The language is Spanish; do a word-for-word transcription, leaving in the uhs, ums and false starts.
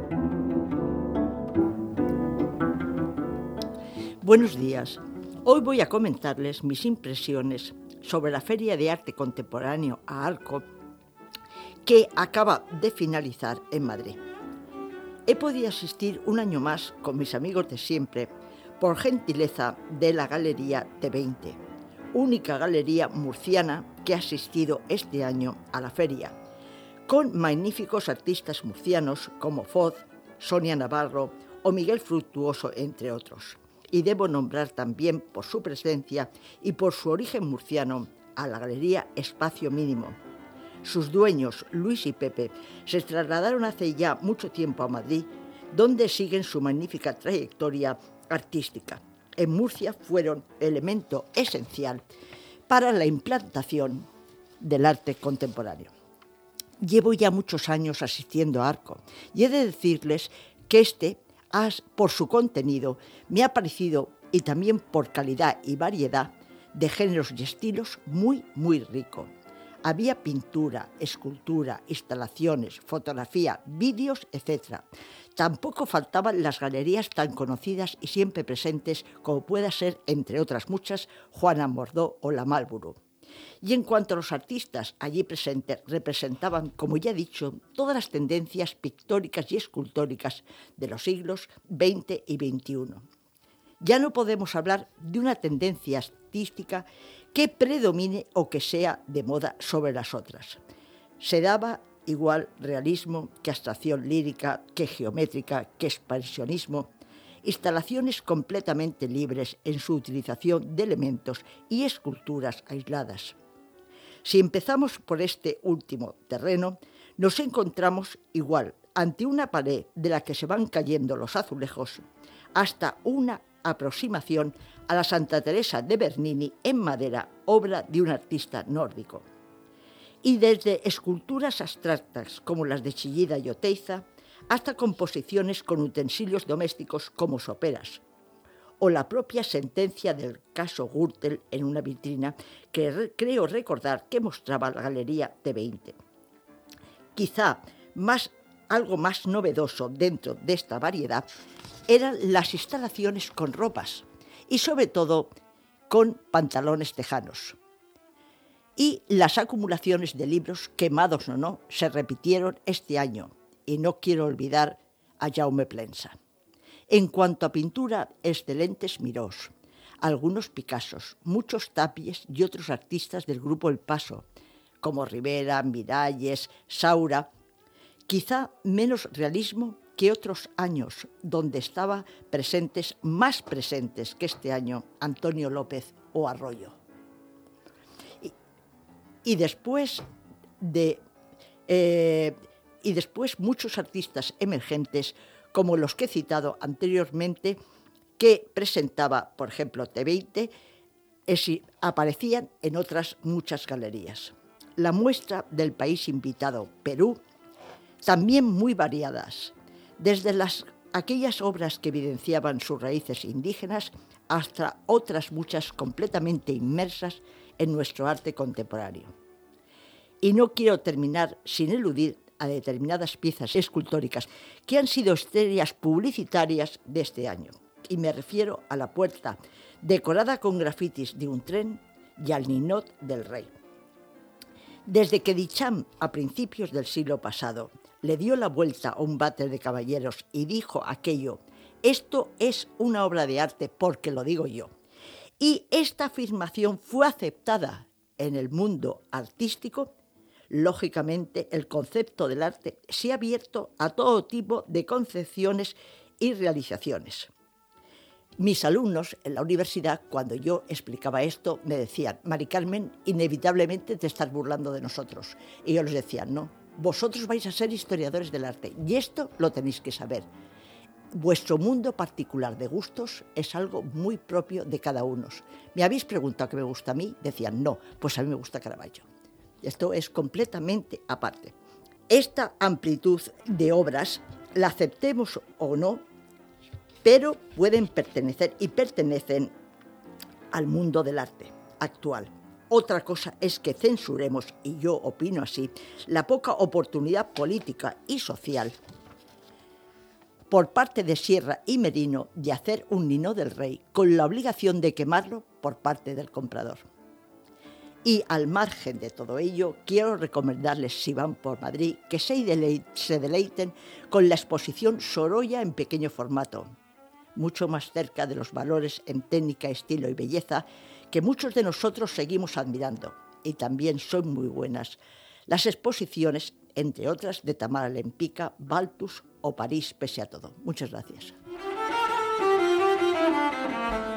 Buenos días. Hoy voy a comentarles mis impresiones sobre la Feria de Arte Contemporáneo a Arco que acaba de finalizar en Madrid. He podido asistir un año más con mis amigos de siempre por gentileza de la Galería T veinte, única galería murciana que ha asistido este año a la feria, con magníficos artistas murcianos como Foz, Sonia Navarro o Miguel Fructuoso, entre otros. Y debo nombrar también por su presencia y por su origen murciano a la Galería Espacio Mínimo. Sus dueños, Luis y Pepe, se trasladaron hace ya mucho tiempo a Madrid, donde siguen su magnífica trayectoria artística. En Murcia fueron elemento esencial para la implantación del arte contemporáneo. Llevo ya muchos años asistiendo a Arco y he de decirles que este, por su contenido, me ha parecido, y también por calidad y variedad de géneros y estilos, muy, muy rico. Había pintura, escultura, instalaciones, fotografía, vídeos, etcétera. Tampoco faltaban las galerías tan conocidas y siempre presentes como pueda ser, entre otras muchas, Juana Mordó o la Malburu. Y en cuanto a los artistas allí presentes, representaban, como ya he dicho, todas las tendencias pictóricas y escultóricas de los siglos veinte y veintiuno. Ya no podemos hablar de una tendencia artística que predomine o que sea de moda sobre las otras. Se daba igual realismo que abstracción lírica, que geométrica, que expresionismo, instalaciones completamente libres en su utilización de elementos y esculturas aisladas. Si empezamos por este último terreno, nos encontramos igual ante una pared de la que se van cayendo los azulejos, hasta una aproximación a la Santa Teresa de Bernini en madera, obra de un artista nórdico. Y desde esculturas abstractas como las de Chillida y Oteiza, hasta composiciones con utensilios domésticos como soperas, o la propia sentencia del caso Gürtel en una vitrina que re- creo recordar que mostraba la Galería T veinte. Quizá más, algo más novedoso dentro de esta variedad eran las instalaciones con ropas y sobre todo con pantalones tejanos. Y las acumulaciones de libros, quemados o no, se repitieron este año. Y no quiero olvidar a Jaume Plensa. En cuanto a pintura, excelentes Mirós, algunos Picassos, muchos Tapies y otros artistas del grupo El Paso, como Rivera, Miralles, Saura. Quizá menos realismo que otros años, donde estaban presentes, más presentes que este año, Antonio López o Arroyo. Y, y después de... Eh, Y después muchos artistas emergentes, como los que he citado anteriormente, que presentaba, por ejemplo, T veinte, es, aparecían en otras muchas galerías. La muestra del país invitado, Perú, también muy variadas, desde las, aquellas obras que evidenciaban sus raíces indígenas hasta otras muchas completamente inmersas en nuestro arte contemporáneo. Y no quiero terminar sin eludir a determinadas piezas escultóricas que han sido estrellas publicitarias de este año. Y me refiero a la puerta decorada con grafitis de un tren y al ninot del rey. Desde que Duchamp, a principios del siglo pasado, le dio la vuelta a un váter de caballeros y dijo aquello: esto es una obra de arte porque lo digo yo. Y esta afirmación fue aceptada en el mundo artístico. Lógicamente, el concepto del arte se ha abierto a todo tipo de concepciones y realizaciones. Mis alumnos en la universidad, cuando yo explicaba esto, me decían: Mari Carmen, inevitablemente te estás burlando de nosotros. Y yo les decía: no, vosotros vais a ser historiadores del arte y esto lo tenéis que saber. Vuestro mundo particular de gustos es algo muy propio de cada uno. ¿Me habéis preguntado qué me gusta a mí? Decían: no, pues a mí me gusta Caravaggio. Esto es completamente aparte. Esta amplitud de obras, la aceptemos o no, pero pueden pertenecer y pertenecen al mundo del arte actual. Otra cosa es que censuremos, y yo opino así, la poca oportunidad política y social por parte de Sierra y Merino de hacer un Nino del Rey, con la obligación de quemarlo por parte del comprador. Y al margen de todo ello, quiero recomendarles, si van por Madrid, que se deleiten con la exposición Sorolla en pequeño formato, mucho más cerca de los valores en técnica, estilo y belleza que muchos de nosotros seguimos admirando, y también son muy buenas las exposiciones, entre otras, de Tamara Lempicka, Baltus o París pese a todo. Muchas gracias.